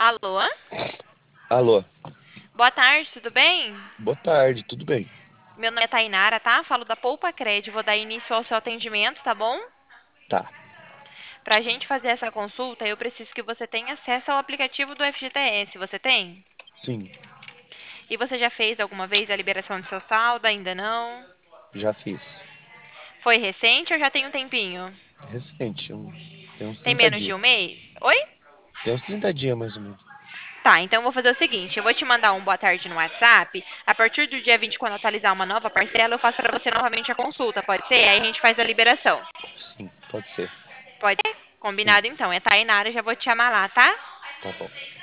Alô? Alô, Boa tarde, tudo bem? boa tarde, tudo bem? Meu nome é Tainara, tá? Falo da Poupa Cred. Vou dar início ao seu atendimento, tá bom? Tá, Pra gente fazer essa consulta, eu preciso que você tenha acesso ao aplicativo do FGTS. Você tem? sim, E você já fez alguma vez a liberação do seu saldo? Ainda não? já fiz. Foi recente ou já tem um tempinho? Recente, tem uns Tem 30 menos de um dias. mês? Oi? Tem uns 30 dias mais ou menos. Tá, então eu vou fazer o seguinte, eu vou te mandar um boa tarde no WhatsApp. A partir do dia 20, quando atualizar uma nova parcela, eu faço pra você novamente a consulta, pode ser? Aí a gente faz a liberação. Sim, pode ser. Pode ser? Sim, Combinado então. É Tainara, já vou te chamar lá, tá? tá bom.